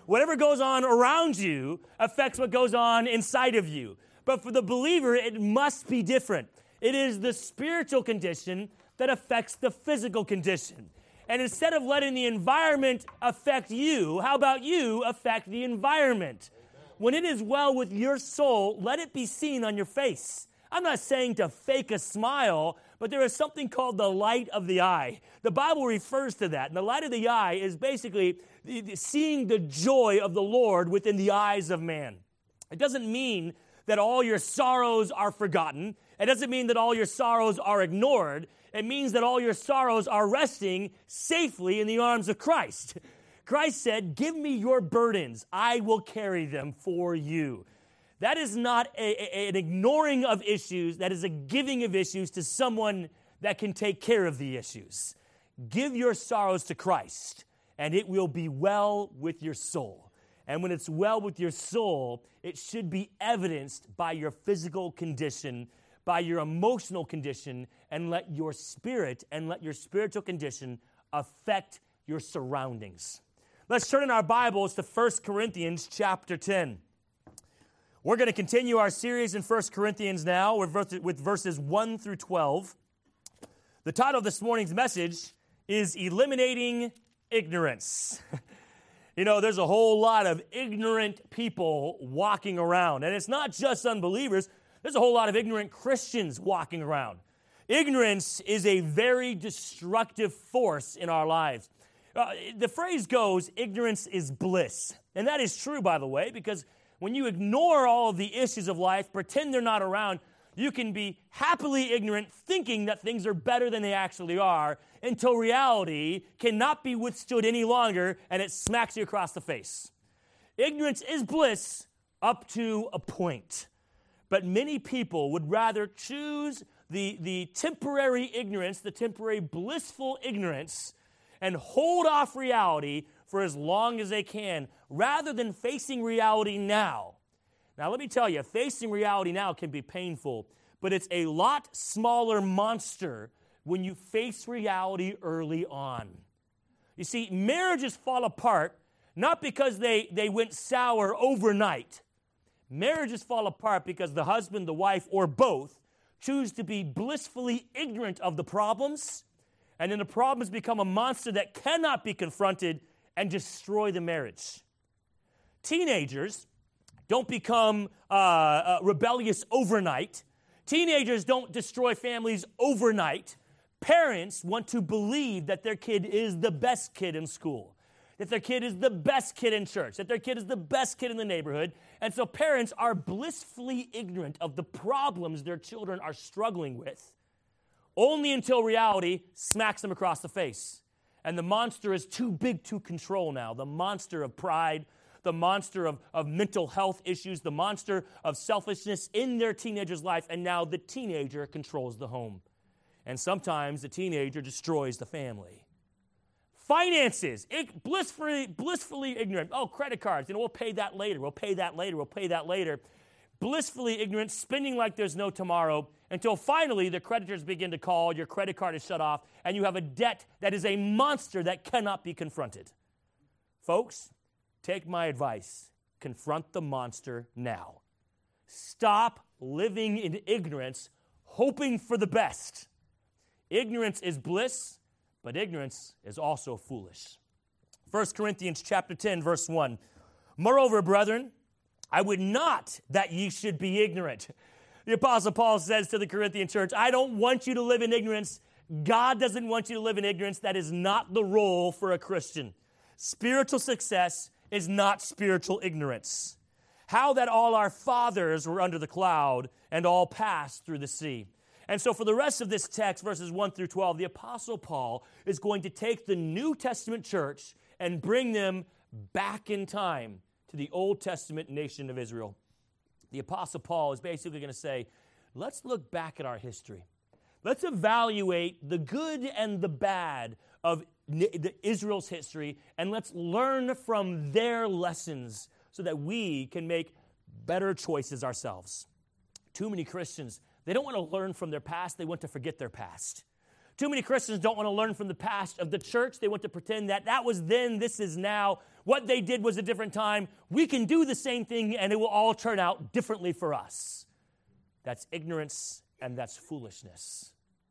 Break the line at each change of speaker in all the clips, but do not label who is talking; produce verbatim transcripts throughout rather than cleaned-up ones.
Whatever goes on around you affects what goes on inside of you. But for the believer, it must be different. It is the spiritual condition that affects the physical condition. And instead of letting the environment affect you, how about you affect the environment? When it is well with your soul, let it be seen on your face. I'm not saying to fake a smile, but there is something called the light of the eye. The Bible refers to that. And the light of the eye is basically seeing the joy of the Lord within the eyes of man. It doesn't mean that all your sorrows are forgotten. It doesn't mean that all your sorrows are ignored. It means that all your sorrows are resting safely in the arms of Christ. Christ said, give me your burdens. I will carry them for you. That is not a, a, an ignoring of issues. That is a giving of issues to someone that can take care of the issues. Give your sorrows to Christ, and it will be well with your soul. And when it's well with your soul, it should be evidenced by your physical condition, by your emotional condition, and let your spirit and let your spiritual condition affect your surroundings. Let's turn in our Bibles to First Corinthians chapter ten. We're going to continue our series in First Corinthians now with verses one through twelve. The title of this morning's message is Eliminating Ignorance. You know, there's a whole lot of ignorant people walking around. And it's not just unbelievers. There's a whole lot of ignorant Christians walking around. Ignorance is a very destructive force in our lives. Uh, the phrase goes, ignorance is bliss. And that is true, by the way, because when you ignore all of the issues of life, pretend they're not around, you can be happily ignorant, thinking that things are better than they actually are, until reality cannot be withstood any longer, and it smacks you across the face. Ignorance is bliss up to a point. But many people would rather choose the, the temporary ignorance, the temporary blissful ignorance, and hold off reality for as long as they can, rather than facing reality now. Now, let me tell you, facing reality now can be painful, but it's a lot smaller monster when you face reality early on. You see, marriages fall apart not because they, they went sour overnight. Marriages fall apart because the husband, the wife, or both choose to be blissfully ignorant of the problems, and then the problems become a monster that cannot be confronted and destroy the marriage. Teenagers don't become uh, uh, rebellious overnight. Teenagers don't destroy families overnight. Parents want to believe that their kid is the best kid in school, that their kid is the best kid in church, that their kid is the best kid in the neighborhood. And so parents are blissfully ignorant of the problems their children are struggling with, only until reality smacks them across the face. And the monster is too big to control now. The monster of pride, the monster of, of mental health issues, the monster of selfishness in their teenager's life, and now the teenager controls the home. And sometimes the teenager destroys the family. Finances, it, blissfully, blissfully ignorant. Oh, credit cards, you know, we'll pay that later, we'll pay that later, we'll pay that later. Blissfully ignorant, spending like there's no tomorrow, until finally the creditors begin to call, your credit card is shut off, and you have a debt that is a monster that cannot be confronted. Folks, take my advice. Confront the monster now. Stop living in ignorance, hoping for the best. Ignorance is bliss, but ignorance is also foolish. First Corinthians chapter ten, verse one. Moreover, brethren, I would not that ye should be ignorant. The Apostle Paul says to the Corinthian church, I don't want you to live in ignorance. God doesn't want you to live in ignorance. That is not the role for a Christian. Spiritual success is not spiritual ignorance. How that all our fathers were under the cloud and all passed through the sea. And so for the rest of this text, verses one through twelve, the Apostle Paul is going to take the New Testament church and bring them back in time to the Old Testament nation of Israel. The Apostle Paul is basically going to say, let's look back at our history. Let's evaluate the good and the bad of Israel's history, and let's learn from their lessons so that we can make better choices ourselves. Too many Christians, they don't want to learn from their past, they want to forget their past. Too many Christians don't want to learn from the past of the church. They want to pretend that that was then, this is now. What they did was a different time. We can do the same thing, and it will all turn out differently for us. That's ignorance, and that's foolishness.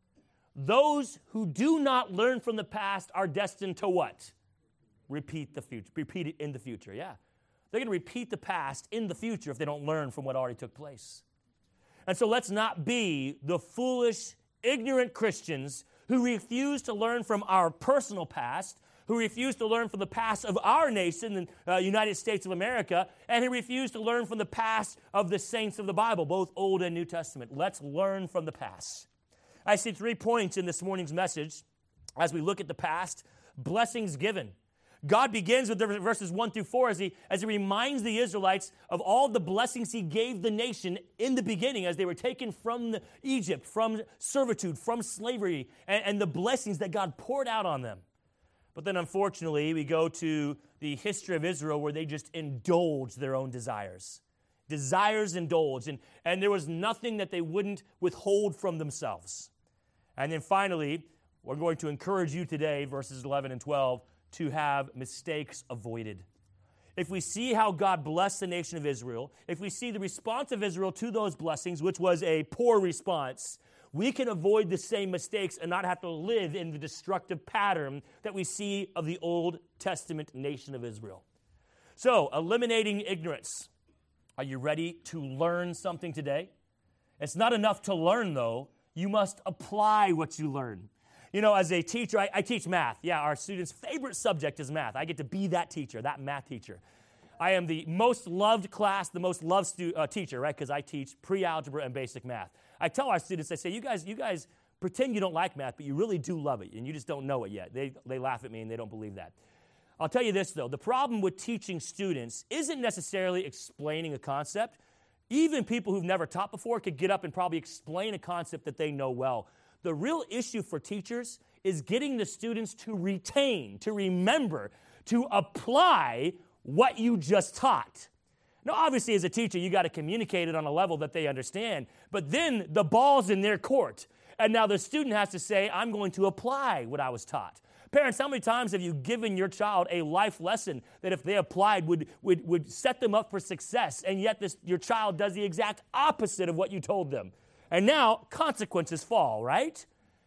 Those who do not learn from the past are destined to what? Repeat the future. Repeat it in the future, yeah. They're going to repeat the past in the future if they don't learn from what already took place. And so let's not be the foolish, ignorant Christians who refuse to learn from our personal past, who refuse to learn from the past of our nation, the uh, United States of America, and who refuse to learn from the past of the saints of the Bible, both Old and New Testament. Let's learn from the past. I see three points in this morning's message as we look at the past. Blessings given. God begins with verses one through four as he, as he reminds the Israelites of all the blessings he gave the nation in the beginning as they were taken from the, Egypt, from servitude, from slavery, and, and the blessings that God poured out on them. But then, unfortunately, we go to the history of Israel where they just indulged their own desires. Desires indulged, and, and there was nothing that they wouldn't withhold from themselves. And then finally, we're going to encourage you today, verses eleven and twelve, to have mistakes avoided. If we see how God blessed the nation of Israel, if we see the response of Israel to those blessings, which was a poor response, we can avoid the same mistakes and not have to live in the destructive pattern that we see of the Old Testament nation of Israel. So, eliminating ignorance. Are you ready to learn something today? It's not enough to learn, though. You must apply what you learn. You know, as a teacher, I, I teach math. Yeah, our students' favorite subject is math. I get to be that teacher, that math teacher. I am the most loved class, the most loved stu- uh, teacher, right? Because I teach pre-algebra and basic math. I tell our students, I say, you guys, you guys pretend you don't like math, but you really do love it, and you just don't know it yet. They, they laugh at me, and they don't believe that. I'll tell you this, though. The problem with teaching students isn't necessarily explaining a concept. Even people who've never taught before could get up and probably explain a concept that they know well. The real issue for teachers is getting the students to retain, to remember, to apply what you just taught. Now, obviously, as a teacher, you got to communicate it on a level that they understand, but then the ball's in their court. And now the student has to say, I'm going to apply what I was taught. Parents, how many times have you given your child a life lesson that if they applied would, would, would set them up for success, and yet this, your child does the exact opposite of what you told them? And now consequences fall, right?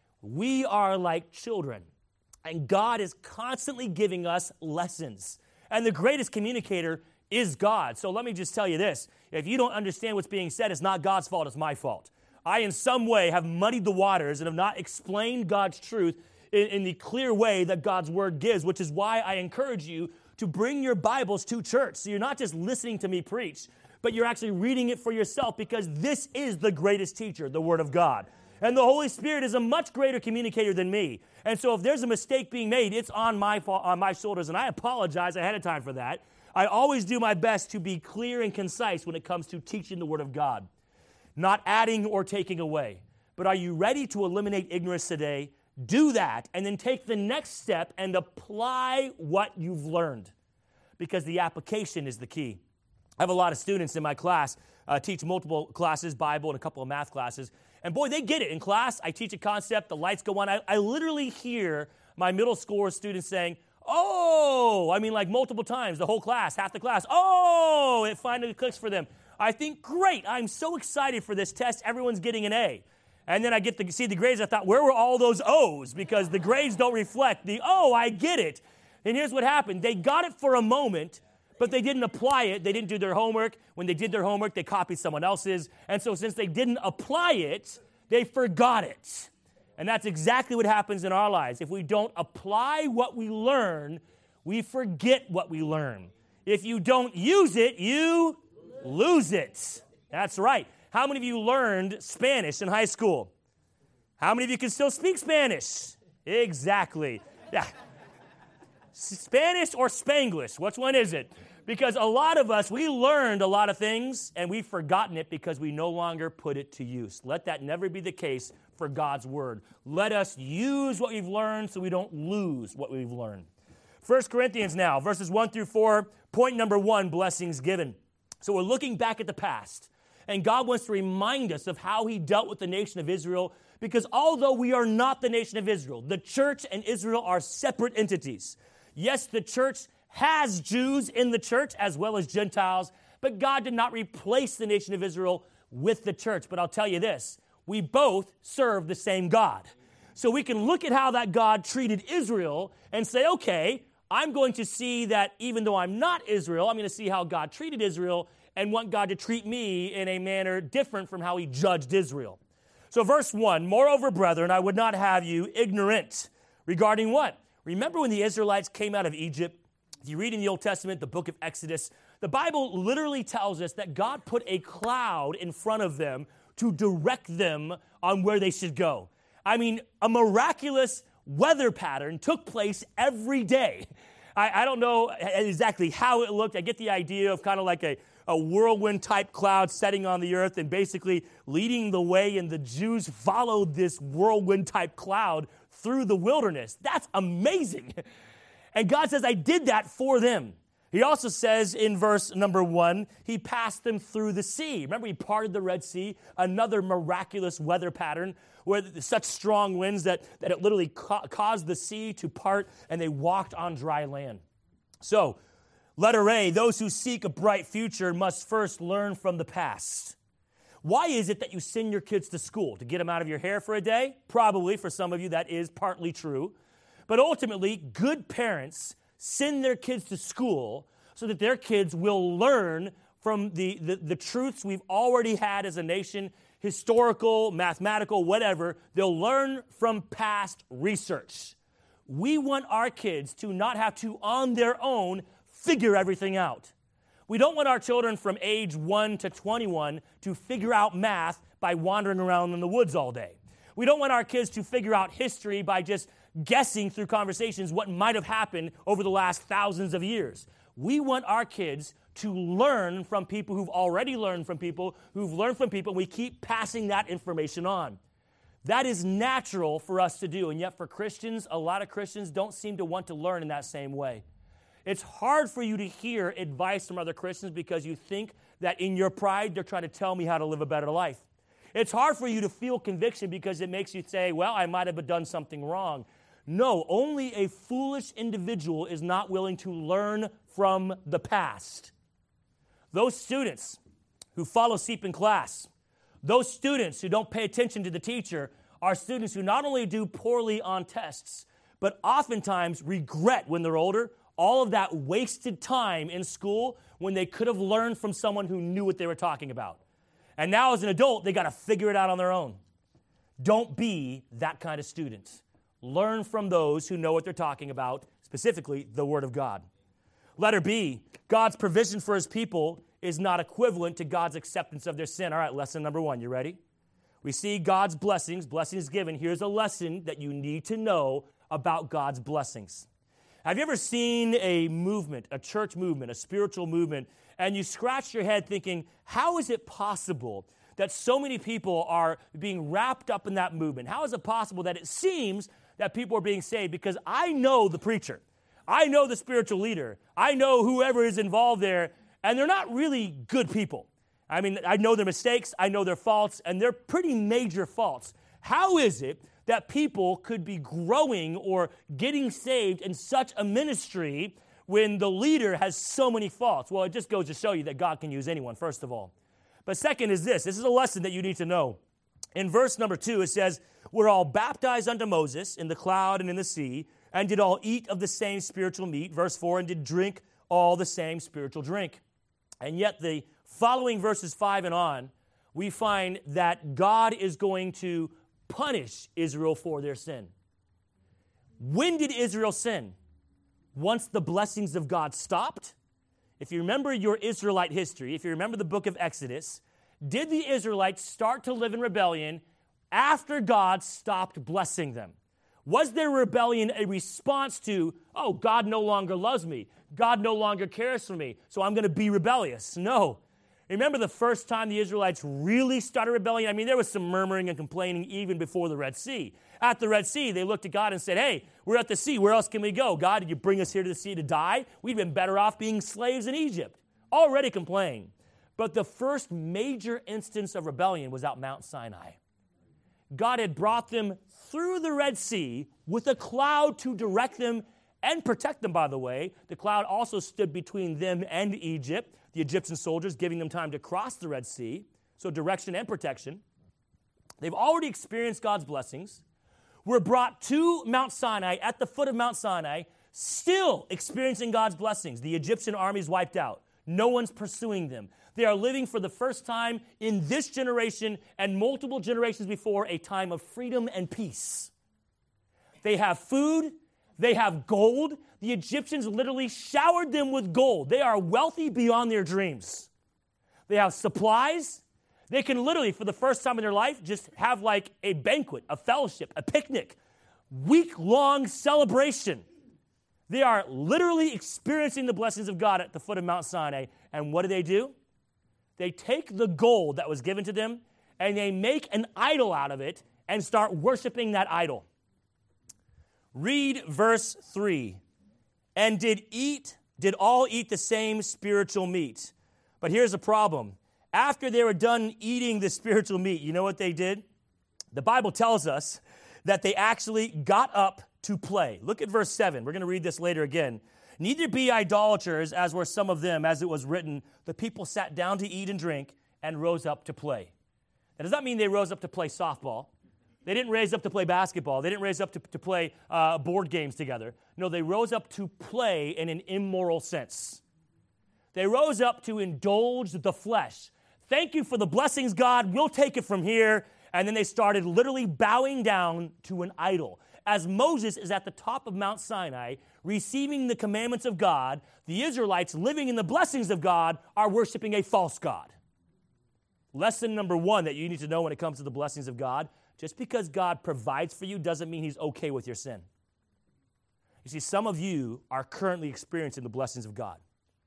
We are like children, and God is constantly giving us lessons. And the greatest communicator is God. So let me just tell you this. If you don't understand what's being said, it's not God's fault, it's my fault. I, in some way, have muddied the waters and have not explained God's truth in, in the clear way that God's word gives, which is why I encourage you to bring your Bibles to church. So you're not just listening to me preach, but you're actually reading it for yourself, because this is the greatest teacher, the Word of God. And the Holy Spirit is a much greater communicator than me. And so if there's a mistake being made, it's on my on my shoulders, and I apologize ahead of time for that. I always do my best to be clear and concise when it comes to teaching the Word of God, not adding or taking away. But are you ready to eliminate ignorance today? Do that, and then take the next step and apply what you've learned, because the application is the key. I have a lot of students in my class, uh, teach multiple classes, Bible, and a couple of math classes. And boy, they get it. In class, I teach a concept, the lights go on. I, I literally hear my middle school students saying, oh, I mean like multiple times, the whole class, half the class, oh, it finally clicks for them. I think, great, I'm so excited for this test, everyone's getting an A. And then I get to see the grades, I thought, where were all those O's? Because the grades don't reflect the, oh, I get it. And here's what happened. They got it for a moment, but they didn't apply it. They didn't do their homework. When they did their homework, they copied someone else's. And so since they didn't apply it, they forgot it. And that's exactly what happens in our lives. If we don't apply what we learn, we forget what we learn. If you don't use it, you lose it. That's right. How many of you learned Spanish in high school? How many of you can still speak Spanish? Exactly. Yeah. Spanish or Spanglish? Which one is it? Because a lot of us, we learned a lot of things, and we've forgotten it because we no longer put it to use. Let that never be the case for God's word. Let us use what we've learned so we don't lose what we've learned. First Corinthians now, verses one through four, point number one, blessings given. So we're looking back at the past. And God wants to remind us of how he dealt with the nation of Israel, because although we are not the nation of Israel, the church and Israel are separate entities. Yes, the church has Jews in the church as well as Gentiles, but God did not replace the nation of Israel with the church. But I'll tell you this, we both serve the same God. So we can look at how that God treated Israel and say, okay, I'm going to see that even though I'm not Israel, I'm going to see how God treated Israel and want God to treat me in a manner different from how he judged Israel. So verse one, moreover, brethren, I would not have you ignorant regarding what? Remember when the Israelites came out of Egypt? If you read in the Old Testament, the book of Exodus, the Bible literally tells us that God put a cloud in front of them to direct them on where they should go. I mean, a miraculous weather pattern took place every day. I, I don't know exactly how it looked. I get the idea of kind of like a, a whirlwind-type cloud setting on the earth and basically leading the way, and the Jews followed this whirlwind-type cloud through the wilderness. That's amazing. And God says, I did that for them. He also says in verse number one, he passed them through the sea. Remember, he parted the Red Sea, another miraculous weather pattern where such strong winds that, that it literally ca- caused the sea to part, and they walked on dry land. So, letter A, those who seek a bright future must first learn from the past. Why is it that you send your kids to school? To get them out of your hair for a day? Probably, for some of you, that is partly true. But ultimately, good parents send their kids to school so that their kids will learn from the, the, the truths we've already had as a nation, historical, mathematical, whatever. They'll learn from past research. We want our kids to not have to, on their own, figure everything out. We don't want our children from age one to twenty-one to figure out math by wandering around in the woods all day. We don't want our kids to figure out history by just guessing through conversations what might have happened over the last thousands of years. We want our kids to learn from people who've already learned from people, who've learned from people, and we keep passing that information on. That is natural for us to do, and yet for Christians, a lot of Christians don't seem to want to learn in that same way. It's hard for you to hear advice from other Christians because you think that in your pride, they're trying to tell me how to live a better life. It's hard for you to feel conviction because it makes you say, well, I might have done something wrong. No, only a foolish individual is not willing to learn from the past. Those students who follow S E E P in class, those students who don't pay attention to the teacher are students who not only do poorly on tests, but oftentimes regret when they're older all of that wasted time in school when they could have learned from someone who knew what they were talking about. And now as an adult, they got to figure it out on their own. Don't be that kind of student. Learn from those who know what they're talking about, specifically the Word of God. Letter B, God's provision for his people is not equivalent to God's acceptance of their sin. All right, lesson number one, you ready? We see God's blessings, blessings given. Here's a lesson that you need to know about God's blessings. Have you ever seen a movement, a church movement, a spiritual movement, and you scratch your head thinking, how is it possible that so many people are being wrapped up in that movement? How is it possible that it seems that people are being saved? Because I know the preacher. I know the spiritual leader. I know whoever is involved there, and they're not really good people. I mean, I know their mistakes, I know their faults, and they're pretty major faults. How is it that people could be growing or getting saved in such a ministry when the leader has so many faults? Well, it just goes to show you that God can use anyone, first of all. But second is this. This is a lesson that you need to know. In verse number two, it says, we're all baptized unto Moses in the cloud and in the sea, and did all eat of the same spiritual meat. Verse four, and did drink all the same spiritual drink. And yet the following verses five and on, we find that God is going to punish Israel for their sin. When did Israel sin? Once the blessings of God stopped? If you remember your Israelite history, if you remember the book of Exodus, did the Israelites start to live in rebellion after God stopped blessing them? Was their rebellion a response to, oh, God no longer loves me, God no longer cares for me, so I'm going to be rebellious? No. Remember the first time the Israelites really started rebellion? I mean, there was some murmuring and complaining even before the Red Sea. At the Red Sea, they looked at God and said, hey, we're at the sea. Where else can we go? God, did you bring us here to the sea to die? We'd been better off being slaves in Egypt. Already complaining. But the first major instance of rebellion was out Mount Sinai. God had brought them through the Red Sea with a cloud to direct them and protect them, by the way. The cloud also stood between them and Egypt, the Egyptian soldiers, giving them time to cross the Red Sea. So direction and protection. They've already experienced God's blessings. Were brought to Mount Sinai, at the foot of Mount Sinai, still experiencing God's blessings. The Egyptian army's wiped out. No one's pursuing them. They are living for the first time in this generation and multiple generations before a time of freedom and peace. They have food. They have gold. The Egyptians literally showered them with gold. They are wealthy beyond their dreams. They have supplies. They can literally, for the first time in their life, just have like a banquet, a fellowship, a picnic, week-long celebration. They are literally experiencing the blessings of God at the foot of Mount Sinai. And what do they do? They take the gold that was given to them and they make an idol out of it and start worshiping that idol. Read verse three. And did eat, did all eat the same spiritual meat? But here's the problem. After they were done eating the spiritual meat, you know what they did? The Bible tells us that they actually got up to play. Look at verse seven. We're going to read this later again. Neither be idolaters, as were some of them, as it was written, the people sat down to eat and drink and rose up to play. That does not mean they rose up to play softball. They didn't raise up to play basketball. They didn't raise up to, to play uh, board games together. No, they rose up to play in an immoral sense. They rose up to indulge the flesh. Thank you for the blessings, God. We'll take it from here. And then they started literally bowing down to an idol. As Moses is at the top of Mount Sinai, receiving the commandments of God, the Israelites living in the blessings of God are worshiping a false god. Lesson number one that you need to know when it comes to the blessings of God, just because God provides for you doesn't mean he's okay with your sin. You see, some of you are currently experiencing the blessings of God.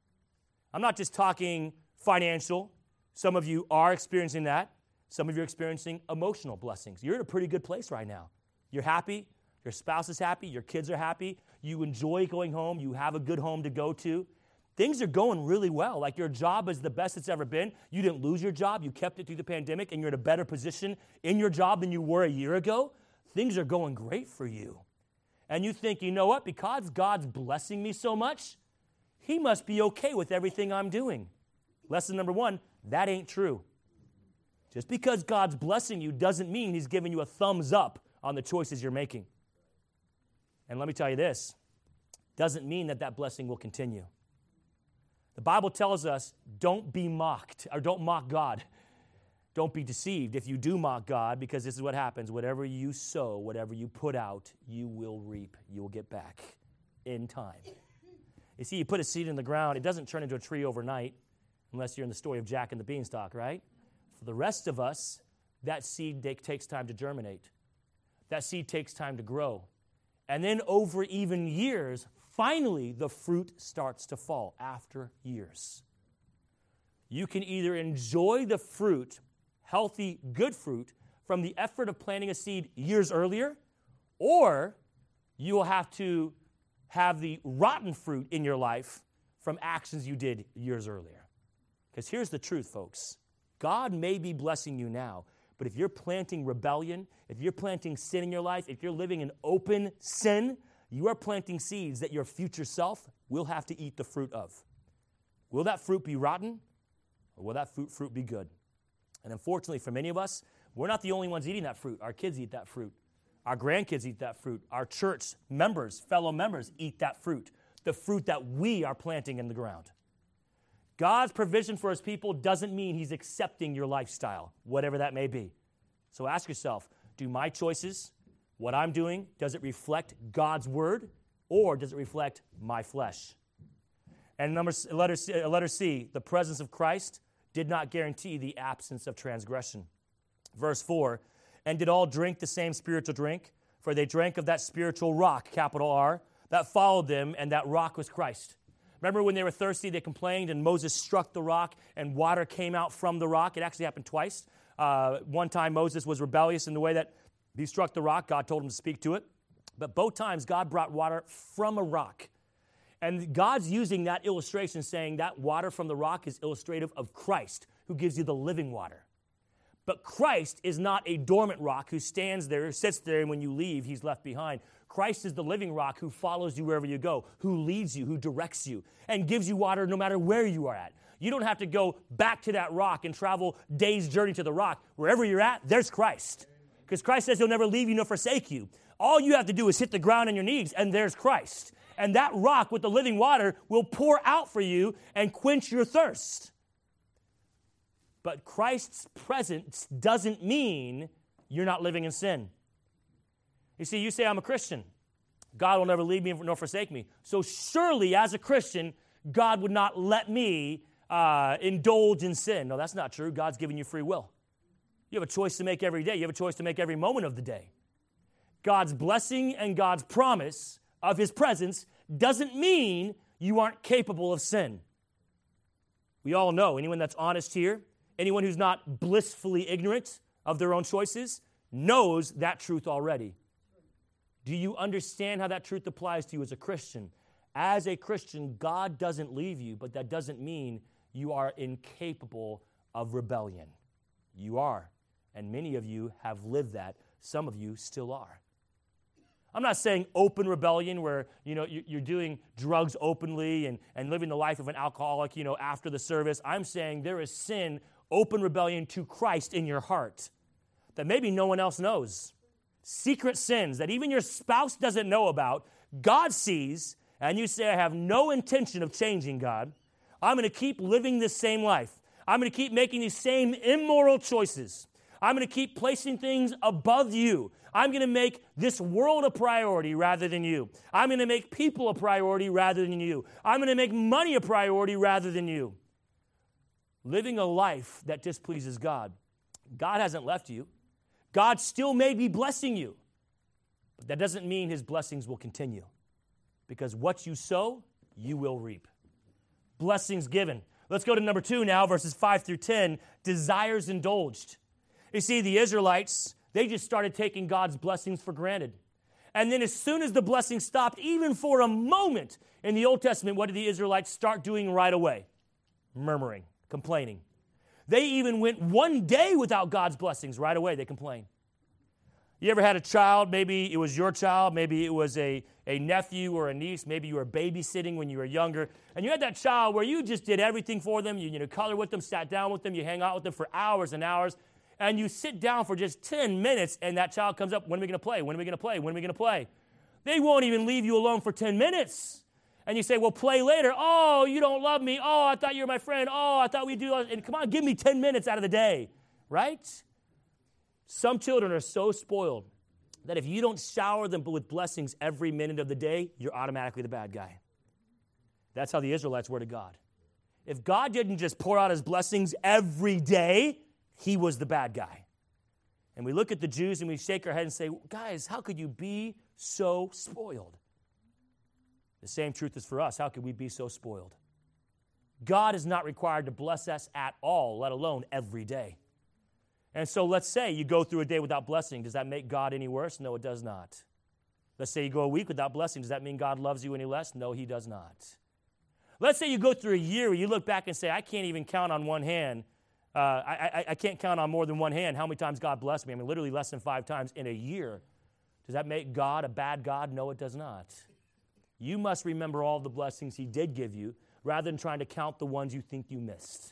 I'm not just talking financial. Some of you are experiencing that. Some of you are experiencing emotional blessings. You're in a pretty good place right now. You're happy. Your spouse is happy. Your kids are happy. You enjoy going home. You have a good home to go to. Things are going really well. Like your job is the best it's ever been. You didn't lose your job. You kept it through the pandemic, and you're in a better position in your job than you were a year ago. Things are going great for you. And you think, you know what? Because God's blessing me so much, he must be okay with everything I'm doing. Lesson number one, that ain't true. Just because God's blessing you doesn't mean he's giving you a thumbs up on the choices you're making. And let me tell you this, doesn't mean that that blessing will continue. The Bible tells us, don't be mocked, or don't mock God. Don't be deceived if you do mock God, because this is what happens. Whatever you sow, whatever you put out, you will reap. You will get back in time. You see, you put a seed in the ground, it doesn't turn into a tree overnight, unless you're in the story of Jack and the Beanstalk, right? For the rest of us, that seed takes time to germinate. That seed takes time to grow. And then over even years, finally, the fruit starts to fall after years. You can either enjoy the fruit, healthy, good fruit, from the effort of planting a seed years earlier, or you will have to have the rotten fruit in your life from actions you did years earlier. Because here's the truth, folks. God may be blessing you now, but if you're planting rebellion, if you're planting sin in your life, if you're living in open sin, you are planting seeds that your future self will have to eat the fruit of. Will that fruit be rotten, or will that fruit, fruit be good? And unfortunately, for many of us, we're not the only ones eating that fruit. Our kids eat that fruit. Our grandkids eat that fruit. Our church members, fellow members, eat that fruit, the fruit that we are planting in the ground. God's provision for his people doesn't mean he's accepting your lifestyle, whatever that may be. So ask yourself, do my choices, what I'm doing, does it reflect God's word, or does it reflect my flesh? And number letter C, letter C, the presence of Christ did not guarantee the absence of transgression. Verse four, and did all drink the same spiritual drink? For they drank of that spiritual rock, capital R, that followed them, and that rock was Christ. Remember when they were thirsty, they complained, and Moses struck the rock, and water came out from the rock. It actually happened twice. Uh, one time Moses was rebellious in the way that he struck the rock. God told him to speak to it. But both times, God brought water from a rock. And God's using that illustration, saying that water from the rock is illustrative of Christ, who gives you the living water. But Christ is not a dormant rock who stands there, sits there, and when you leave, he's left behind. Christ is the living rock who follows you wherever you go, who leads you, who directs you, and gives you water no matter where you are at. You don't have to go back to that rock and travel days' journey to the rock. Wherever you're at, there's Christ. Because Christ says he'll never leave you nor forsake you. All you have to do is hit the ground on your knees, and there's Christ. And that rock with the living water will pour out for you and quench your thirst. But Christ's presence doesn't mean you're not living in sin. You see, you say, I'm a Christian. God will never leave me nor forsake me. So surely, as a Christian, God would not let me uh, indulge in sin. No, that's not true. God's given you free will. You have a choice to make every day. You have a choice to make every moment of the day. God's blessing and God's promise of his presence doesn't mean you aren't capable of sin. We all know, anyone that's honest here, anyone who's not blissfully ignorant of their own choices, knows that truth already. Do you understand how that truth applies to you as a Christian? As a Christian, God doesn't leave you, but that doesn't mean you are incapable of rebellion. You are, and many of you have lived that. Some of you still are. I'm not saying open rebellion where, you know, you're doing drugs openly and, and living the life of an alcoholic, you know, after the service. I'm saying there is sin, open rebellion to Christ in your heart that maybe no one else knows. Secret sins that even your spouse doesn't know about, God sees, and you say, I have no intention of changing, God. I'm going to keep living this same life. I'm going to keep making these same immoral choices. I'm going to keep placing things above you. I'm going to make this world a priority rather than you. I'm going to make people a priority rather than you. I'm going to make money a priority rather than you. Living a life that displeases God. God hasn't left you. God still may be blessing you. But that doesn't mean his blessings will continue. Because what you sow, you will reap. Blessings given. Let's go to number two now, verses five through ten. Desires indulged. You see, the Israelites, they just started taking God's blessings for granted. And then as soon as the blessing stopped, even for a moment in the Old Testament, what did the Israelites start doing right away? Murmuring, complaining. They even went one day without God's blessings. Right away, they complain. You ever had a child, maybe it was your child, maybe it was a, a nephew or a niece, maybe you were babysitting when you were younger, and you had that child where you just did everything for them, you, you know, color with them, sat down with them, you hang out with them for hours and hours, and you sit down for just ten minutes, and that child comes up, when are we going to play? When are we going to play? When are we going to play? They won't even leave you alone for ten minutes. And you say, well, play later. Oh, you don't love me. Oh, I thought you were my friend. Oh, I thought we'd do that. And come on, give me ten minutes out of the day, right? Some children are so spoiled that if you don't shower them with blessings every minute of the day, you're automatically the bad guy. That's how the Israelites were to God. If God didn't just pour out his blessings every day, he was the bad guy. And we look at the Jews and we shake our head and say, guys, how could you be so spoiled? The same truth is for us. How could we be so spoiled? God is not required to bless us at all, let alone every day. And so let's say you go through a day without blessing. Does that make God any worse? No, it does not. Let's say you go a week without blessing. Does that mean God loves you any less? No, he does not. Let's say you go through a year where you look back and say, I can't even count on one hand. Uh, I, I, I can't count on more than one hand how many times God blessed me. I mean, literally less than five times in a year. Does that make God a bad God? No, it does not. You must remember all the blessings he did give you rather than trying to count the ones you think you missed.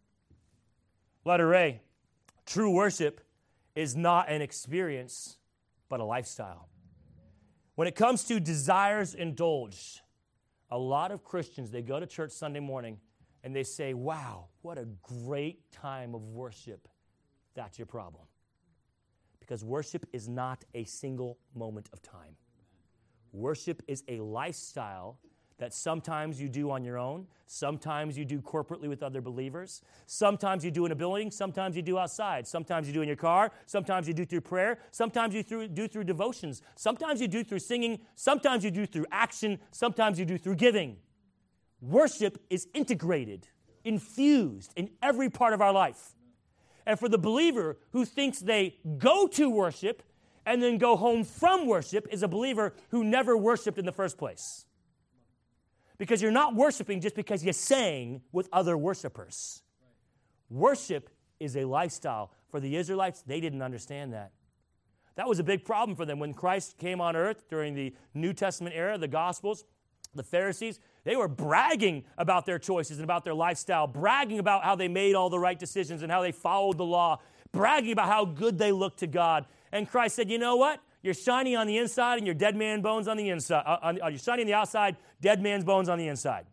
Letter A, true worship is not an experience, but a lifestyle. When it comes to desires indulged, a lot of Christians, they go to church Sunday morning and they say, wow, what a great time of worship. That's your problem. Because worship is not a single moment of time. Worship is a lifestyle that sometimes you do on your own, sometimes you do corporately with other believers, sometimes you do in a building, sometimes you do outside, sometimes you do in your car, sometimes you do through prayer, sometimes you through, do through devotions, sometimes you do through singing, sometimes you do through action, sometimes you do through giving. Worship is integrated, infused in every part of our life. And for the believer who thinks they go to worship and then go home from worship is a believer who never worshiped in the first place. Because you're not worshiping just because you sang with other worshipers. Right. Worship is a lifestyle. For the Israelites, they didn't understand that. That was a big problem for them. When Christ came on earth during the New Testament era, the Gospels, the Pharisees, they were bragging about their choices and about their lifestyle, bragging about how they made all the right decisions and how they followed the law, bragging about how good they looked to God. And Christ said, you know what? You're shiny on the inside and you're dead man bones on the inside. Uh, on, uh, you're shiny on the outside, dead man's bones on the inside.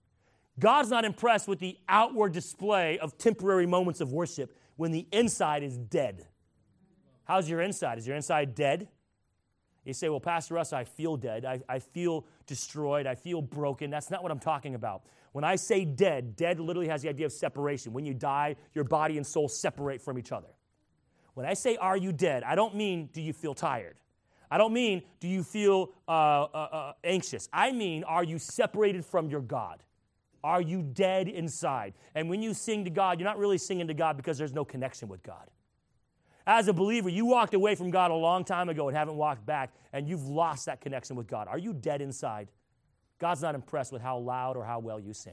God's not impressed with the outward display of temporary moments of worship when the inside is dead. How's your inside? Is your inside dead? You say, well, Pastor Russ, I feel dead. I, I feel destroyed. I feel broken. That's not what I'm talking about. When I say dead, dead literally has the idea of separation. When you die, your body and soul separate from each other. When I say, are you dead, I don't mean, do you feel tired? I don't mean, do you feel uh, uh, uh, anxious? I mean, are you separated from your God? Are you dead inside? And when you sing to God, you're not really singing to God because there's no connection with God. As a believer, you walked away from God a long time ago and haven't walked back, and you've lost that connection with God. Are you dead inside? God's not impressed with how loud or how well you sing.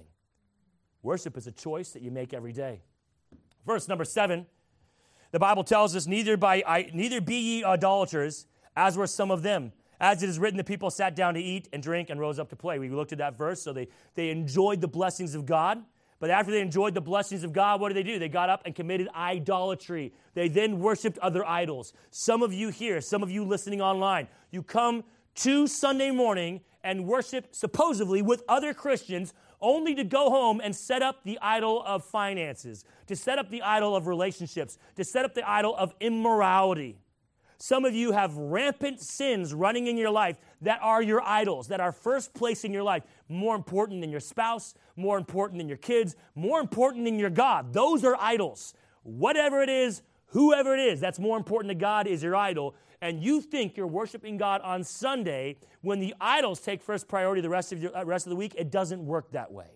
Worship is a choice that you make every day. Verse number seven. The Bible tells us, neither by I, neither be ye idolaters, as were some of them. As it is written, the people sat down to eat and drink and rose up to play. We looked at that verse, so they, they enjoyed the blessings of God. But after they enjoyed the blessings of God, what did they do? They got up and committed idolatry. They then worshiped other idols. Some of you here, some of you listening online, you come to Sunday morning and worship supposedly with other Christians only to go home and set up the idol of finances, to set up the idol of relationships, to set up the idol of immorality. Some of you have rampant sins running in your life that are your idols, that are first place in your life, more important than your spouse, more important than your kids, more important than your God. Those are idols. Whatever it is, whoever it is, that's more important to God is your idol. And you think you're worshiping God on Sunday when the idols take first priority the rest of the rest of the week. It doesn't work that way.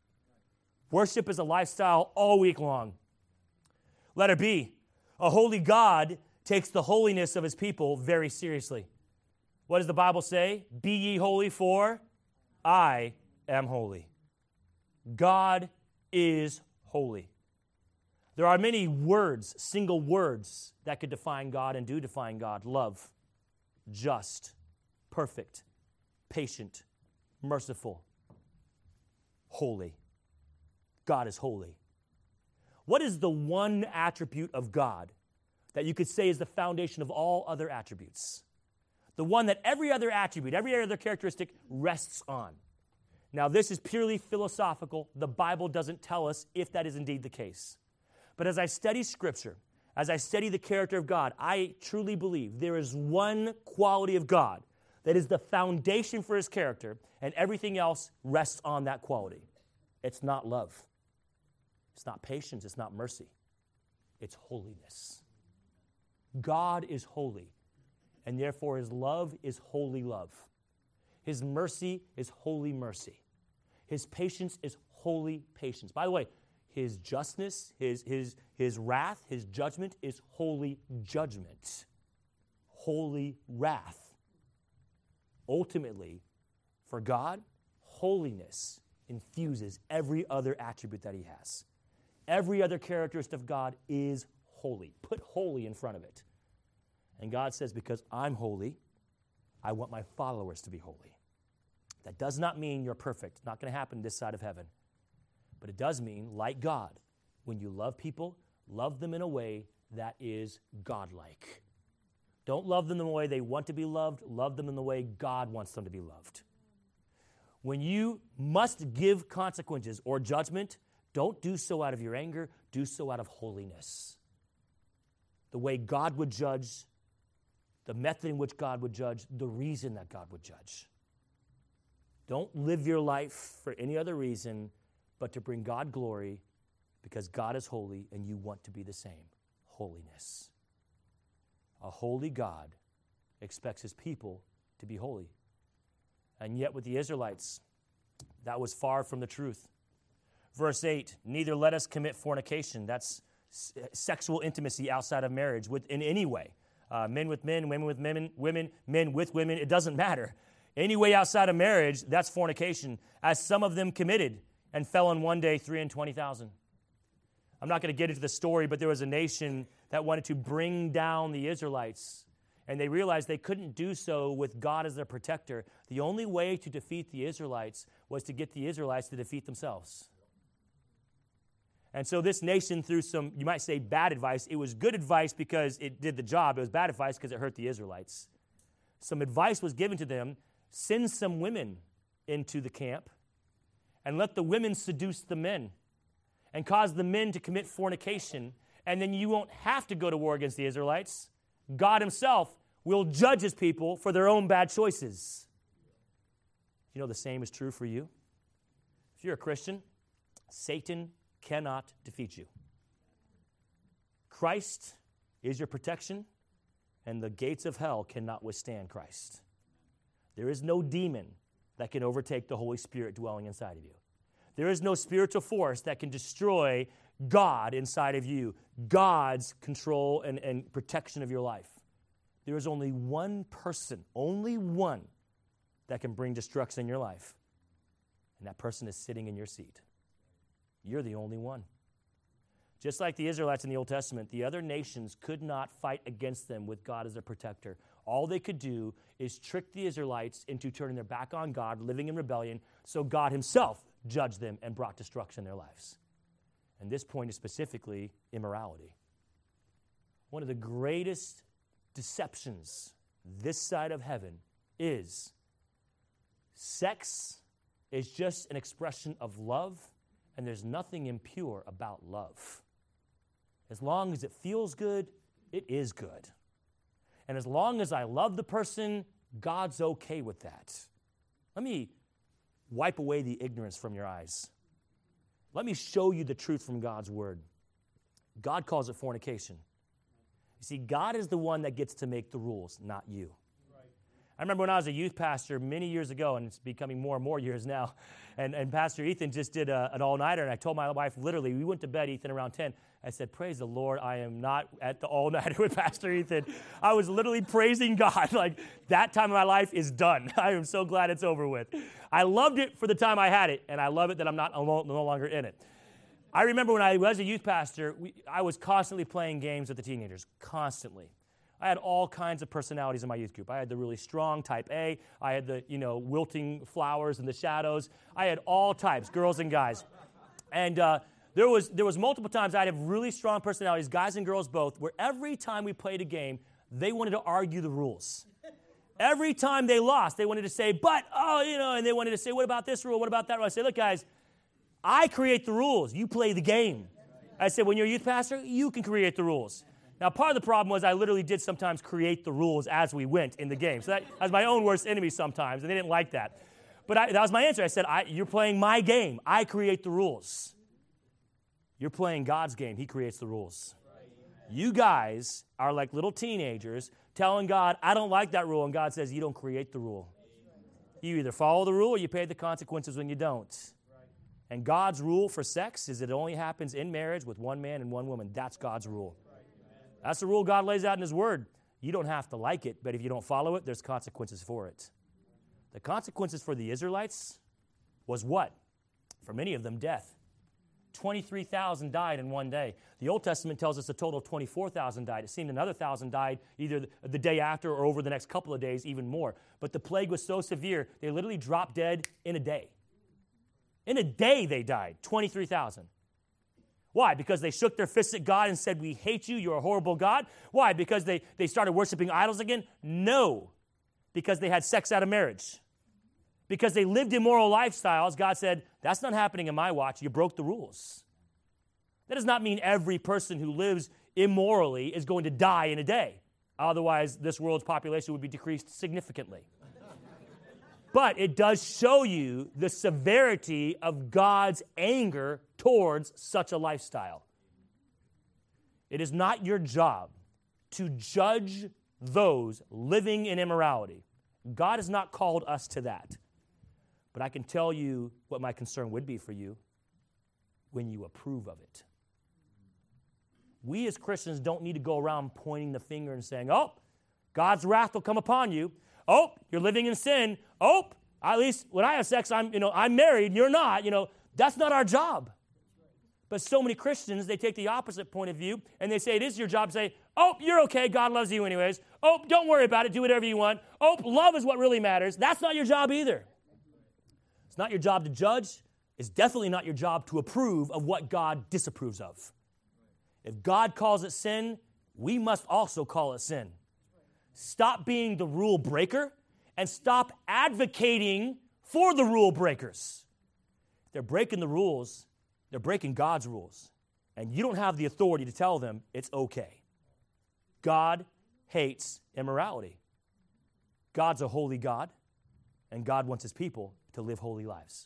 Worship is a lifestyle all week long. Letter B, a holy God takes the holiness of his people very seriously. What does the Bible say? Be ye holy, for I am holy. God is holy. There are many words, single words, that could define God and do define God. Love, just, perfect, patient, merciful, holy. God is holy. What is the one attribute of God that you could say is the foundation of all other attributes? The one that every other attribute, every other characteristic rests on. Now, this is purely philosophical. The Bible doesn't tell us if that is indeed the case. But as I study Scripture, as I study the character of God, I truly believe there is one quality of God that is the foundation for his character, and everything else rests on that quality. It's not love. It's not patience. It's not mercy. It's holiness. God is holy, and therefore his love is holy love. His mercy is holy mercy. His patience is holy patience. By the way, his justness, his, his, his wrath, his judgment is holy judgment. Holy wrath. Ultimately, for God, holiness infuses every other attribute that he has. Every other characteristic of God is holy. Put holy in front of it. And God says, because I'm holy, I want my followers to be holy. That does not mean you're perfect. Not going to happen this side of heaven. But it does mean, like God, when you love people, love them in a way that is godlike. Don't love them in the way they want to be loved. Love them in the way God wants them to be loved. When you must give consequences or judgment, don't do so out of your anger. Do so out of holiness. The way God would judge, the method in which God would judge, the reason that God would judge. Don't live your life for any other reason but to bring God glory, because God is holy and you want to be the same. Holiness. A holy God expects his people to be holy. And yet with the Israelites, that was far from the truth. Verse eight, neither let us commit fornication. That's s- sexual intimacy outside of marriage with, in any way. Uh, men with men, women with men, women, men with women, it doesn't matter. Any way outside of marriage, that's fornication, as some of them committed and fell in one day three and twenty thousand. I'm not going to get into the story, but there was a nation that wanted to bring down the Israelites, and they realized they couldn't do so with God as their protector. The only way to defeat the Israelites was to get the Israelites to defeat themselves. And so this nation, through some, you might say, bad advice, it was good advice because it did the job. It was bad advice because it hurt the Israelites. Some advice was given to them: send some women into the camp and let the women seduce the men and cause the men to commit fornication, and then you won't have to go to war against the Israelites. God himself will judge his people for their own bad choices. You know the same is true for you. If you're a Christian, Satan cannot defeat you. Christ is your protection, and the gates of hell cannot withstand Christ. There is no demon that can overtake the Holy Spirit dwelling inside of you. There is no spiritual force that can destroy God inside of you, God's control and, and protection of your life. There is only one person, only one, that can bring destruction in your life, and that person is sitting in your seat. You're the only one. Just like the Israelites in the Old Testament, the other nations could not fight against them with God as their protector. All they could do is trick the Israelites into turning their back on God, living in rebellion, so God himself judged them and brought destruction in their lives. And this point is specifically immorality. One of the greatest deceptions this side of heaven is sex is just an expression of love, and there's nothing impure about love. As long as it feels good, it is good. And as long as I love the person, God's okay with that. Let me wipe away the ignorance from your eyes. Let me show you the truth from God's word. God calls it fornication. You see, God is the one that gets to make the rules, not you. I remember when I was a youth pastor many years ago, and it's becoming more and more years now, and, and Pastor Ethan just did a, an all-nighter, and I told my wife, literally, we went to bed, Ethan, around ten. I said, praise the Lord, I am not at the all-nighter with Pastor Ethan. I was literally praising God. Like, that time of my life is done. I am so glad it's over with. I loved it for the time I had it, and I love it that I'm not no longer in it. I remember when I was a youth pastor, we, I was constantly playing games with the teenagers, constantly. I had all kinds of personalities in my youth group. I had the really strong type A. I had the, you know, wilting flowers in the shadows. I had all types, girls and guys. And uh, there was there was multiple times I'd have really strong personalities, guys and girls both, where every time we played a game, they wanted to argue the rules. Every time they lost, they wanted to say, but, oh, you know, and they wanted to say, what about this rule? What about that rule? I said, look, guys, I create the rules. You play the game. I said, when you're a youth pastor, you can create the rules. Now, part of the problem was I literally did sometimes create the rules as we went in the game. So that I was my own worst enemy sometimes, and they didn't like that. But I, that was my answer. I said, I, you're playing my game. I create the rules. You're playing God's game. He creates the rules. You guys are like little teenagers telling God, I don't like that rule, and God says, you don't create the rule. You either follow the rule or you pay the consequences when you don't. And God's rule for sex is it only happens in marriage with one man and one woman. That's God's rule. That's the rule God lays out in his word. You don't have to like it, but if you don't follow it, there's consequences for it. The consequences for the Israelites was what? For many of them, death. twenty-three thousand died in one day. The Old Testament tells us a total of twenty-four thousand died. It seemed another one thousand died either the day after or over the next couple of days, even more. But the plague was so severe, they literally dropped dead in a day. In a day they died, twenty-three thousand. Why? Because they shook their fists at God and said, we hate you, you're a horrible God? Why? Because they, they started worshiping idols again? No. Because they had sex out of marriage. Because they lived immoral lifestyles, God said, that's not happening in my watch. You broke the rules. That does not mean every person who lives immorally is going to die in a day. Otherwise, this world's population would be decreased significantly. But it does show you the severity of God's anger towards such a lifestyle. It is not your job to judge those living in immorality. God has not called us to that. But I can tell you what my concern would be for you when you approve of it. We as Christians don't need to go around pointing the finger and saying, oh, God's wrath will come upon you. Oh, you're living in sin. Oh, at least when I have sex, I'm, you know, I'm married, you're not. You know, that's not our job. But so many Christians, they take the opposite point of view, and they say it is your job to say, oh, you're okay, God loves you anyways. Oh, don't worry about it, do whatever you want. Oh, love is what really matters. That's not your job either. It's not your job to judge. It's definitely not your job to approve of what God disapproves of. If God calls it sin, we must also call it sin. Stop being the rule breaker and stop advocating for the rule breakers. If they're breaking the rules, they're breaking God's rules. And you don't have the authority to tell them it's okay. God hates immorality. God's a holy God, and God wants his people to live holy lives.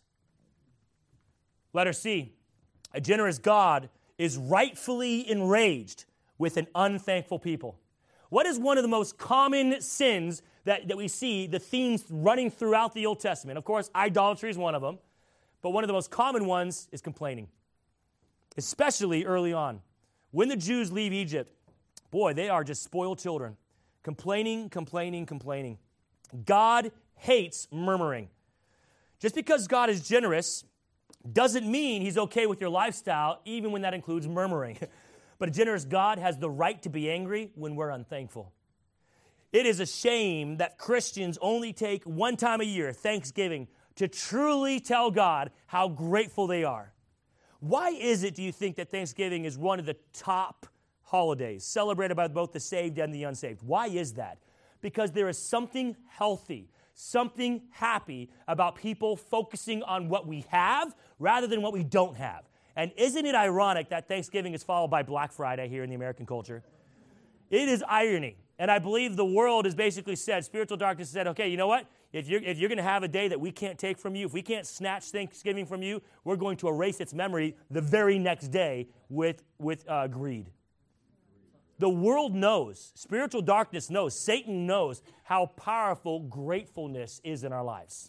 Letter C, a generous God is rightfully enraged with an unthankful people. What is one of the most common sins that, that we see, the themes running throughout the Old Testament? Of course, idolatry is one of them, but one of the most common ones is complaining, especially early on. When the Jews leave Egypt, boy, they are just spoiled children. Complaining, complaining, complaining. God hates murmuring. Just because God is generous doesn't mean he's okay with your lifestyle, even when that includes murmuring. But a generous God has the right to be angry when we're unthankful. It is a shame that Christians only take one time a year, Thanksgiving, to truly tell God how grateful they are. Why is it, do you think, that Thanksgiving is one of the top holidays celebrated by both the saved and the unsaved? Why is that? Because there is something healthy, something happy about people focusing on what we have rather than what we don't have. And isn't it ironic that Thanksgiving is followed by Black Friday here in the American culture? It is irony. And I believe the world has basically said, spiritual darkness said, okay, you know what? If you're, if you're going to have a day that we can't take from you, if we can't snatch Thanksgiving from you, we're going to erase its memory the very next day with, with uh, greed. The world knows, spiritual darkness knows, Satan knows how powerful gratefulness is in our lives.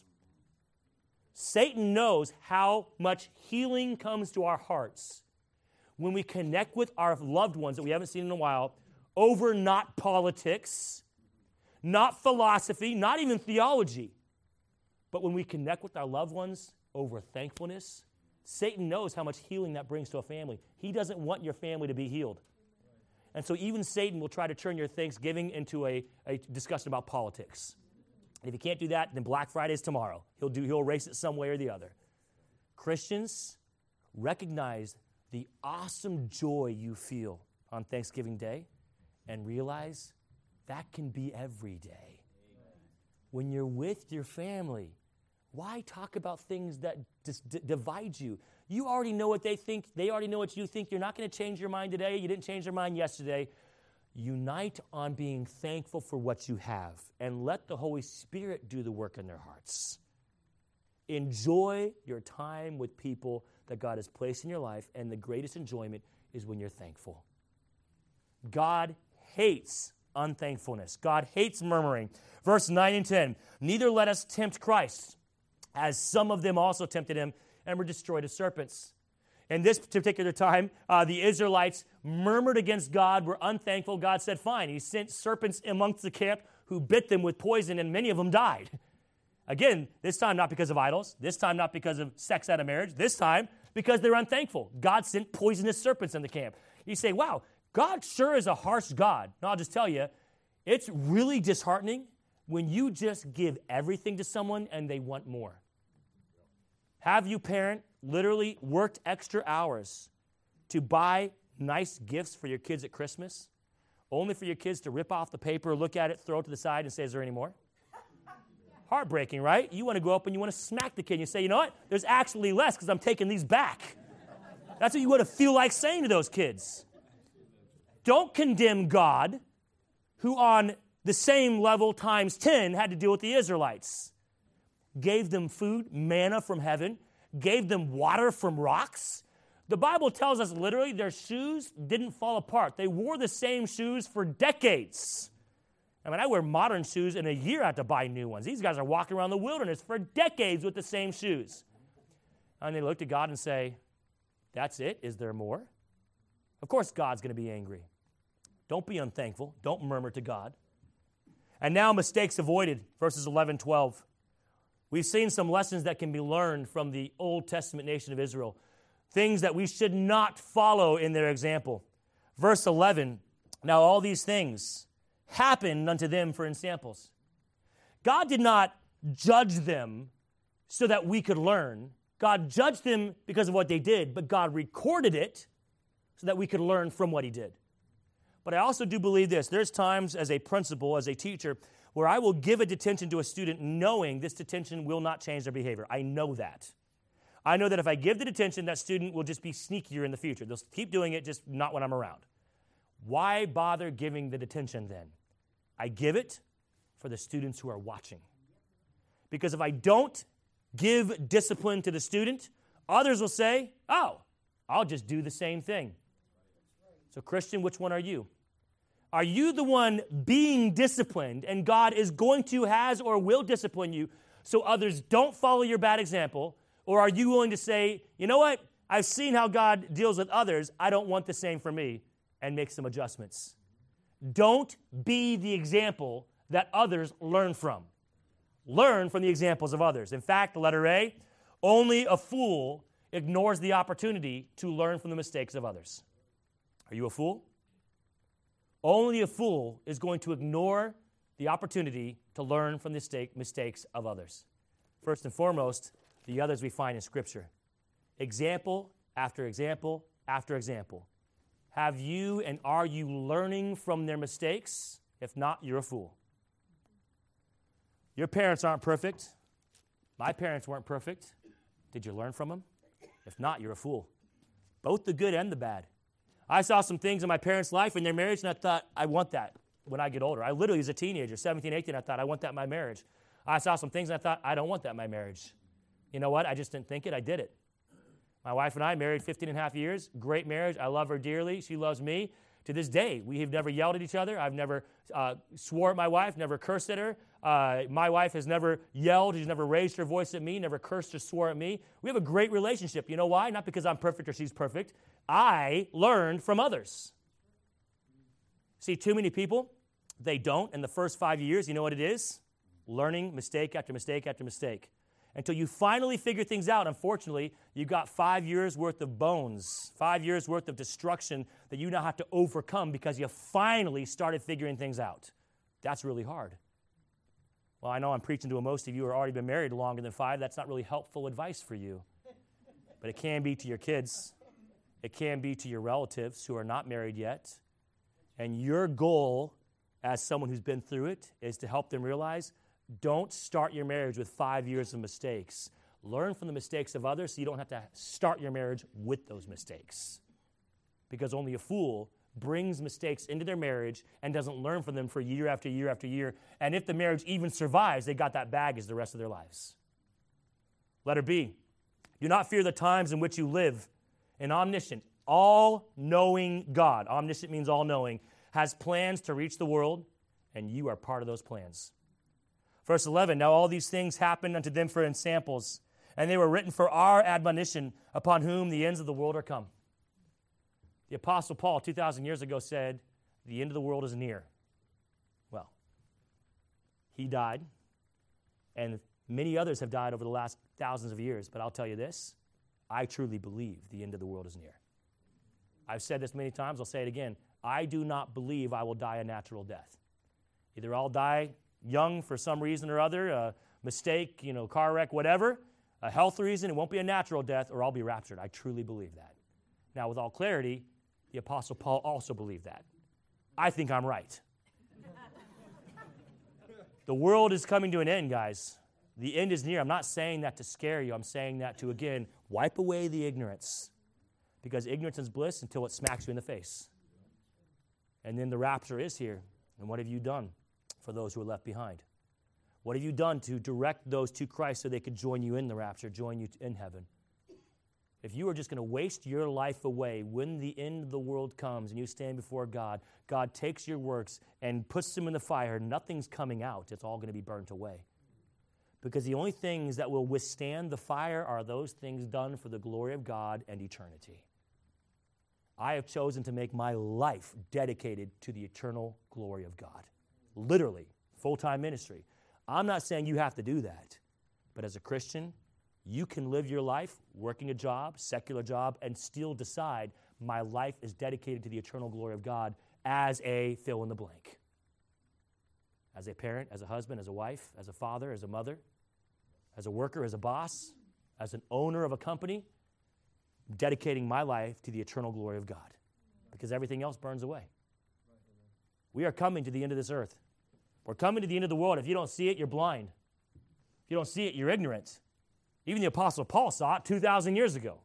Satan knows how much healing comes to our hearts when we connect with our loved ones that we haven't seen in a while over not politics, not philosophy, not even theology, but when we connect with our loved ones over thankfulness. Satan knows how much healing that brings to a family. He doesn't want your family to be healed. And so even Satan will try to turn your Thanksgiving into a, a discussion about politics. And if he can't do that, then Black Friday is tomorrow. He'll do, he'll erase it some way or the other. Christians, recognize the awesome joy you feel on Thanksgiving Day and realize that can be every day. When you're with your family, why talk about things that just d- divide you? You already know what they think. They already know what you think. You're not going to change your mind today. You didn't change your mind yesterday. Unite on being thankful for what you have and let the Holy Spirit do the work in their hearts. Enjoy your time with people that God has placed in your life, and the greatest enjoyment is when you're thankful. God hates unthankfulness. God hates murmuring. Verse nine and ten, neither let us tempt Christ, as some of them also tempted him and were destroyed as serpents. In this particular time, uh, the Israelites murmured against God, were unthankful. God said, fine. He sent serpents amongst the camp who bit them with poison, and many of them died. Again, this time not because of idols. This time not because of sex out of marriage. This time because they're unthankful. God sent poisonous serpents in the camp. You say, wow, God sure is a harsh God. No, I'll just tell you, it's really disheartening when you just give everything to someone and they want more. Have you, parent, literally worked extra hours to buy nice gifts for your kids at Christmas, only for your kids to rip off the paper, look at it, throw it to the side, and say, is there any more? Heartbreaking, right? You want to go up and you want to smack the kid and you say, you know what? There's actually less because I'm taking these back. That's what you want to feel like saying to those kids. Don't condemn God, who on the same level times ten had to deal with the Israelites. Gave them food, manna from heaven, gave them water from rocks. The Bible tells us literally their shoes didn't fall apart. They wore the same shoes for decades. I mean, I wear modern shoes, in a year I have to buy new ones. These guys are walking around the wilderness for decades with the same shoes. And they look to God and say, that's it? Is there more? Of course God's going to be angry. Don't be unthankful. Don't murmur to God. And now mistakes avoided, verses eleven, twelve. We've seen some lessons that can be learned from the Old Testament nation of Israel, things that we should not follow in their example. Verse eleven, now all these things happened unto them for ensamples. God did not judge them so that we could learn. God judged them because of what they did, but God recorded it so that we could learn from what he did. But I also do believe this. There's times as a principal, as a teacher, where I will give a detention to a student knowing this detention will not change their behavior. I know that. I know that if I give the detention, that student will just be sneakier in the future. They'll keep doing it, just not when I'm around. Why bother giving the detention then? I give it for the students who are watching. Because if I don't give discipline to the student, others will say, oh, I'll just do the same thing. So Christian, which one are you? Are you the one being disciplined and God is going to, has, or will discipline you so others don't follow your bad example? Or are you willing to say, you know what? I've seen how God deals with others. I don't want the same for me, and make some adjustments. Don't be the example that others learn from. Learn from the examples of others. In fact, letter A, only a fool ignores the opportunity to learn from the mistakes of others. Are you a fool? Only a fool is going to ignore the opportunity to learn from the mistakes of others. First and foremost, the others we find in Scripture. Example after example after example. Have you and are you learning from their mistakes? If not, you're a fool. Your parents aren't perfect. My parents weren't perfect. Did you learn from them? If not, you're a fool. Both the good and the bad. I saw some things in my parents' life in their marriage, and I thought, I want that when I get older. I literally, as a teenager, seventeen, eighteen, I thought, I want that in my marriage. I saw some things, and I thought, I don't want that in my marriage. You know what? I just didn't think it. I did it. My wife and I married fifteen and a half years. Great marriage. I love her dearly. She loves me. To this day, we have never yelled at each other. I've never uh, swore at my wife, never cursed at her. Uh, my wife has never yelled. She's never raised her voice at me, never cursed or swore at me. We have a great relationship. You know why? Not because I'm perfect or she's perfect. I learned from others. See, too many people, they don't. In the first five years, you know what it is? Learning mistake after mistake after mistake. Until you finally figure things out, unfortunately, you've got five years worth of bones, five years worth of destruction that you now have to overcome because you finally started figuring things out. That's really hard. Well, I know I'm preaching to most of you who have already been married longer than five. That's not really helpful advice for you. But it can be to your kids. It can be to your relatives who are not married yet. And your goal as someone who's been through it is to help them realize, don't start your marriage with five years of mistakes. Learn from the mistakes of others so you don't have to start your marriage with those mistakes. Because only a fool brings mistakes into their marriage and doesn't learn from them for year after year after year. And if the marriage even survives, they got that baggage the rest of their lives. Letter B, do not fear the times in which you live. An omniscient, all-knowing God, omniscient means all-knowing, has plans to reach the world, and you are part of those plans. Verse eleven, now all these things happened unto them for ensamples, and they were written for our admonition, upon whom the ends of the world are come. The Apostle Paul, two thousand years ago, said, the end of the world is near. Well, he died, and many others have died over the last thousands of years, but I'll tell you this, I truly believe the end of the world is near. I've said this many times, I'll say it again. I do not believe I will die a natural death. Either I'll die young for some reason or other, a mistake, you know, car wreck, whatever, a health reason, it won't be a natural death, or I'll be raptured. I truly believe that. Now, with all clarity, the Apostle Paul also believed that. I think I'm right. The world is coming to an end, guys. The end is near. I'm not saying that to scare you. I'm saying that to, again, wipe away the ignorance. Because ignorance is bliss until it smacks you in the face. And then the rapture is here. And what have you done for those who are left behind? What have you done to direct those to Christ so they could join you in the rapture, join you in heaven? If you are just going to waste your life away when the end of the world comes and you stand before God, God takes your works and puts them in the fire. Nothing's coming out. It's all going to be burnt away. Because the only things that will withstand the fire are those things done for the glory of God and eternity. I have chosen to make my life dedicated to the eternal glory of God. Literally, full-time ministry. I'm not saying you have to do that. But as a Christian, you can live your life working a job, secular job, and still decide my life is dedicated to the eternal glory of God as a fill in the blank. As a parent, as a husband, as a wife, as a father, as a mother, as a worker, as a boss, as an owner of a company, dedicating my life to the eternal glory of God because everything else burns away. We are coming to the end of this earth. We're coming to the end of the world. If you don't see it, you're blind. If you don't see it, you're ignorant. Even the Apostle Paul saw it two thousand years ago.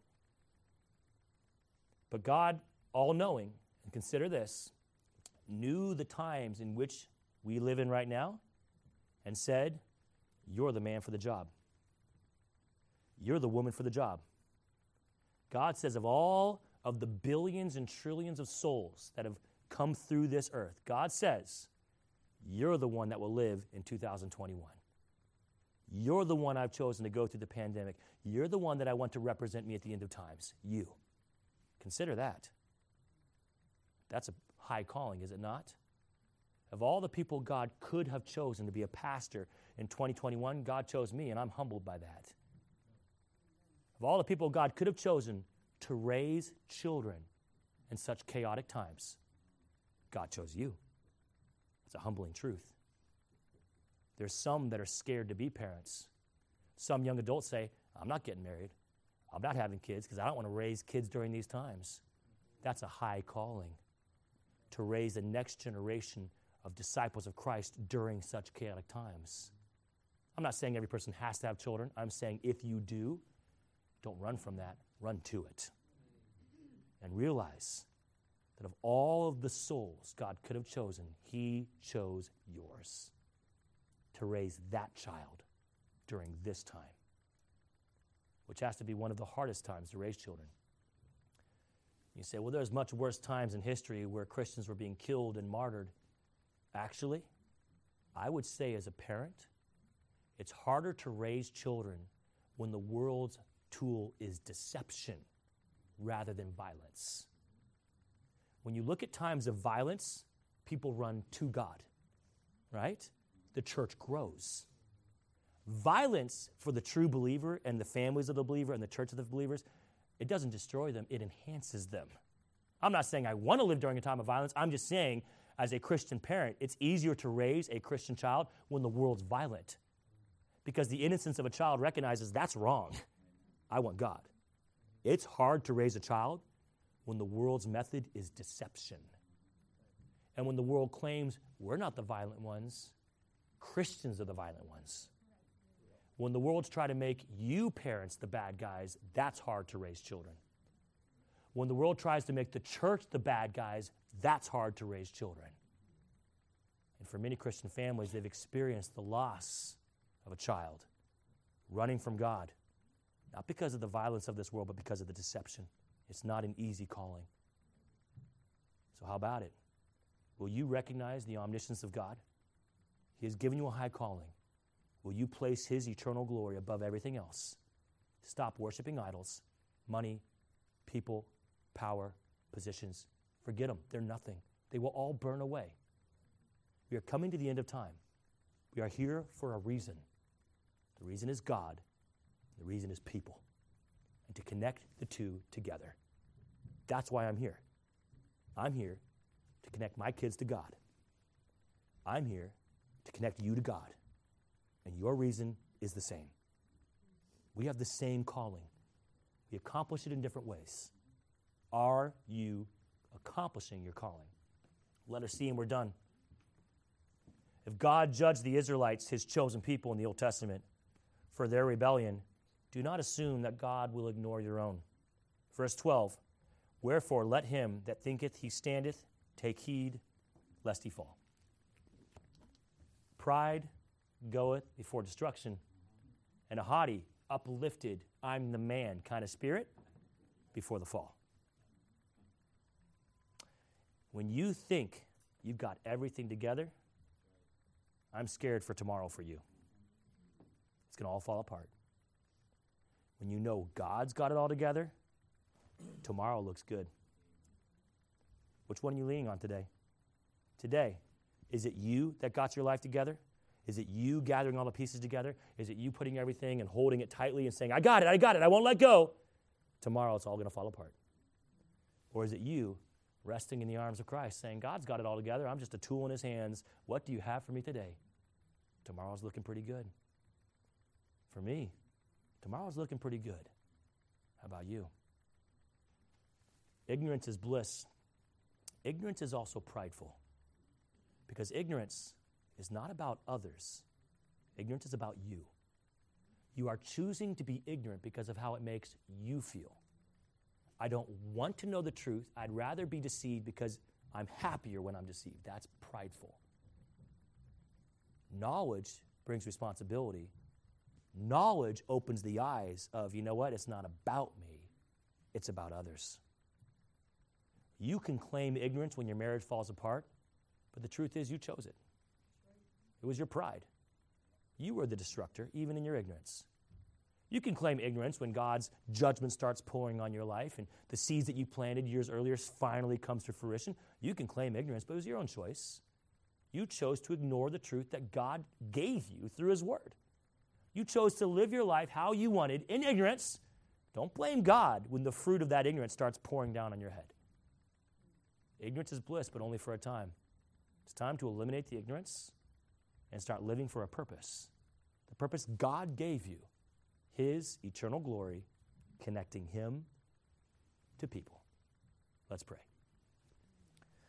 But God, all-knowing, and consider this, knew the times in which we live in right now and said, you're the man for the job. You're the woman for the job. God says of all of the billions and trillions of souls that have come through this earth, God says, you're the one that will live in two thousand twenty-one. You're the one I've chosen to go through the pandemic. You're the one that I want to represent me at the end of times. You. Consider that. That's a high calling, is it not? Of all the people God could have chosen to be a pastor in twenty twenty-one, God chose me, and I'm humbled by that. Of all the people God could have chosen to raise children in such chaotic times, God chose you. It's a humbling truth. There's some that are scared to be parents. Some young adults say, I'm not getting married. I'm not having kids because I don't want to raise kids during these times. That's a high calling, to raise the next generation of disciples of Christ during such chaotic times. I'm not saying every person has to have children. I'm saying if you do, don't run from that. Run to it. And realize that of all of the souls God could have chosen, He chose yours to raise that child during this time, which has to be one of the hardest times to raise children. You say, well, there's much worse times in history where Christians were being killed and martyred. Actually, I would say as a parent, it's harder to raise children when the world's tool is deception rather than violence. When you look at times of violence, people run to God, right? The church grows. Violence for the true believer and the families of the believer and the church of the believers, it doesn't destroy them, it enhances them. I'm not saying I want to live during a time of violence. I'm just saying, as a Christian parent, it's easier to raise a Christian child when the world's violent, because the innocence of a child recognizes that's wrong. I want God. It's hard to raise a child when the world's method is deception. And when the world claims we're not the violent ones, Christians are the violent ones. When the world's trying to make you parents the bad guys, that's hard to raise children. When the world tries to make the church the bad guys, that's hard to raise children. And for many Christian families, they've experienced the loss of a child running from God, not because of the violence of this world, but because of the deception. It's not an easy calling. So how about it? Will you recognize the omniscience of God? He has given you a high calling. Will you place His eternal glory above everything else? Stop worshiping idols, money, people, power, positions. Forget them. They're nothing. They will all burn away. We are coming to the end of time. We are here for a reason. The reason is God. The reason is people. And to connect the two together. That's why I'm here. I'm here to connect my kids to God. I'm here to connect you to God. And your reason is the same. We have the same calling. We accomplish it in different ways. Are you accomplishing your calling? Letter C, and we're done. If God judged the Israelites, His chosen people in the Old Testament, for their rebellion, do not assume that God will ignore your own. Verse twelve, wherefore let him that thinketh he standeth take heed lest he fall. Pride goeth before destruction, and a haughty, uplifted, I'm the man kind of spirit before the fall. When you think you've got everything together, I'm scared for tomorrow for you. It's going to all fall apart. When you know God's got it all together, tomorrow looks good. Which one are you leaning on today? Today, is it you that got your life together? Is it you gathering all the pieces together? Is it you putting everything and holding it tightly and saying, I got it, I got it, I won't let go? Tomorrow it's all going to fall apart. Or is it you resting in the arms of Christ, saying, God's got it all together. I'm just a tool in his hands. What do you have for me today? Tomorrow's looking pretty good. For me, tomorrow's looking pretty good. How about you? Ignorance is bliss. Ignorance is also prideful. Because ignorance is not about others. Ignorance is about you. You are choosing to be ignorant because of how it makes you feel. I don't want to know the truth. I'd rather be deceived because I'm happier when I'm deceived. That's prideful. Knowledge brings responsibility. Knowledge opens the eyes of, you know what, it's not about me, it's about others. You can claim ignorance when your marriage falls apart, but the truth is you chose it. It was your pride. You were the destructor, even in your ignorance. You can claim ignorance when God's judgment starts pouring on your life and the seeds that you planted years earlier finally comes to fruition. You can claim ignorance, but it was your own choice. You chose to ignore the truth that God gave you through his word. You chose to live your life how you wanted in ignorance. Don't blame God when the fruit of that ignorance starts pouring down on your head. Ignorance is bliss, but only for a time. It's time to eliminate the ignorance and start living for a purpose. The purpose God gave you, his eternal glory, connecting him to people. Let's pray.